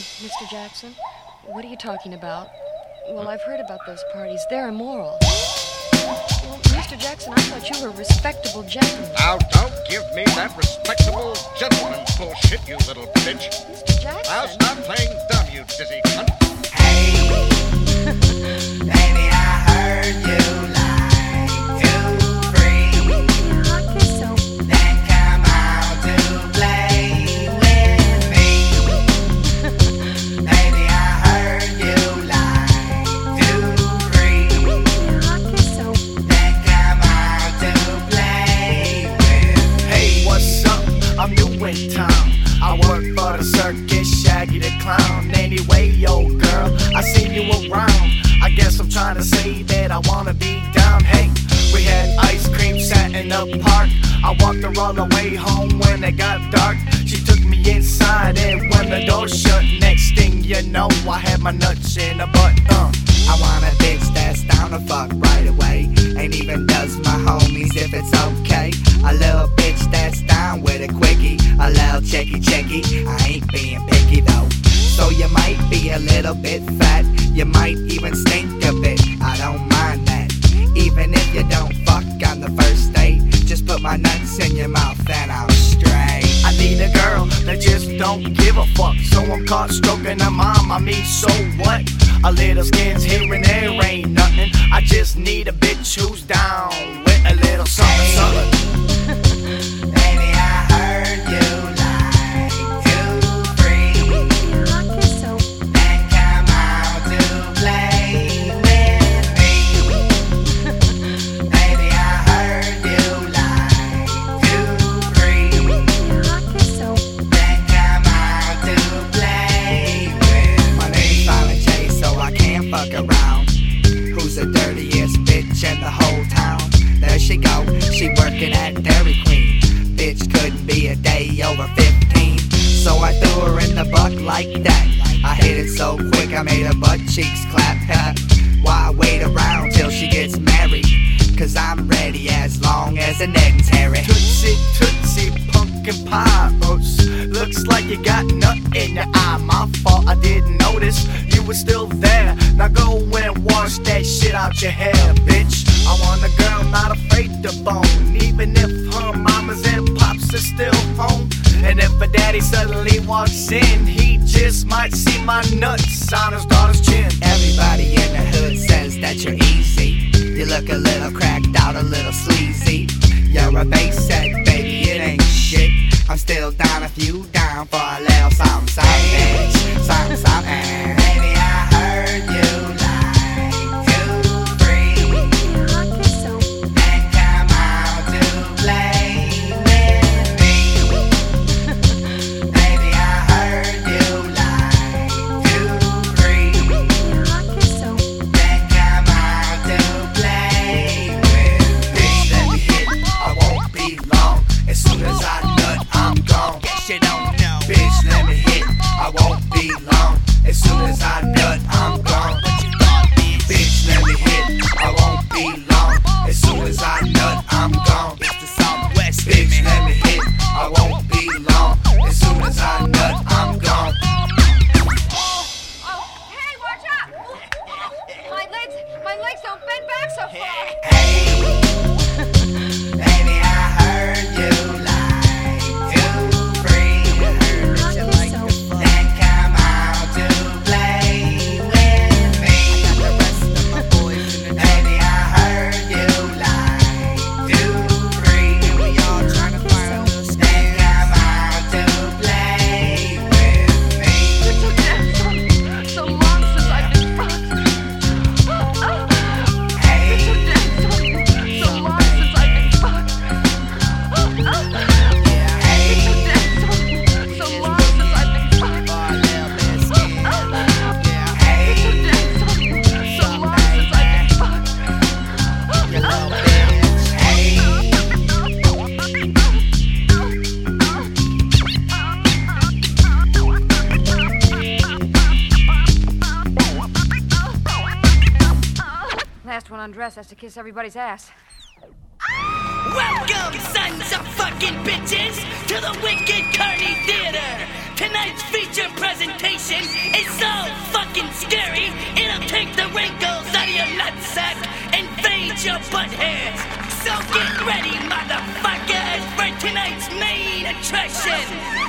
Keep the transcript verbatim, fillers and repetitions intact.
Mister Jackson? What are you talking about? Well, I've heard about those parties. They're immoral. Well, Mister Jackson, I thought you were a respectable gentleman. Now, don't give me that respectable gentleman bullshit, you little bitch. Mister Jackson? Now stop playing dumb, you dizzy cunt. Hey, baby, I heard you like to free. Then come out to play with me. Baby, I heard you like to free. Then come out to play with me. Hey, what's up? I'm new in town. I work for the circus, Shaggy the Clown. Anyway, yo girl, I seen you around. I guess I'm trying to say that I wanna be down. Hey, we had ice cream sat in the park. I walked her all the way home when it got dark. She took me inside and when the door shut, next thing you know, I had my nuts in her butt. Uh. I want a bitch that's down to fuck right away. Ain't even does my homies if it's okay. A little bitch that's down with a quickie. A little checky checky. I ain't being picky though. So you might be a little bit fat. You might even stink a bit. I don't mind that. Even if you don't fuck on the first date, just put my nuts in your mouth and I'll stray. I need a girl that just don't give a fuck. So I'm caught stroking her mom, I mean so what? A little skins here and there ain't nothing. I just need a bitch who's down with a little something, something. Baby, I heard you like to free. Then come out to play with me. Baby, I heard you like to free. Then come out to play with me. My name's Violent J, so I can't fuck around. Who's the dirtiest bitch in the whole town? There she go, she working at Dairy Queen. Bitch couldn't be a day over fifteen. So I threw her in the buck like that. I hit it so quick I made her butt cheeks clap. Why wait around till she gets married? Cause I'm ready as long as an egg's hairy. Tootsie, tootsie, pumpkin pie. Oops. Looks like you got nut in your eye. My fault, I didn't notice you were still there. Now go and wash that shit out your hair, bitch. I want a girl not afraid to bone, even if her mamas and pops are still home. And if a daddy suddenly walks in, he just might see my nuts on his daughter's chin. Everybody in the hood says that you're easy. You look a little cracked out, a little sleazy. You're a bass set, baby, it ain't shit. I'm still down if you down for a little something, something, bitch. Something, something. Baby, I heard you like to free. Then come out to play with me. Baby, I heard you like to free. Then come out to play with me. Let me hit, I won't be long. As soon as I nut, I'm gone. Guess you don't know. Bitch, let me hit, I won't be long. As soon as I nut, I'm gone. What you thought, bitch? Bitch, let me hit, I won't be long. As soon as I nut, I'm gone. It's the Southwest, bitch, let me hit, I won't be long. As soon as I nut, I'm gone. Oh, hey, watch out! My legs, my legs don't bend back so far. Hey, baby, I heard you like to free. Then come out to play with me. Baby, I heard you like to free. Then come out to play with me. So long since I've been fucked. Hey, So long since I've been fucked. hey. So long since I've been fucked. Hey, So long since I've been fucked. you little bitch. Hey, Last one undressed has to kiss everybody's ass. Welcome, sons of fucking bitches, to the Wicked Carney Theater. Tonight's feature presentation is so fucking scary, it'll take the wrinkles out of your nutsack and fade your butt hairs. So get ready, motherfuckers, for tonight's main attraction.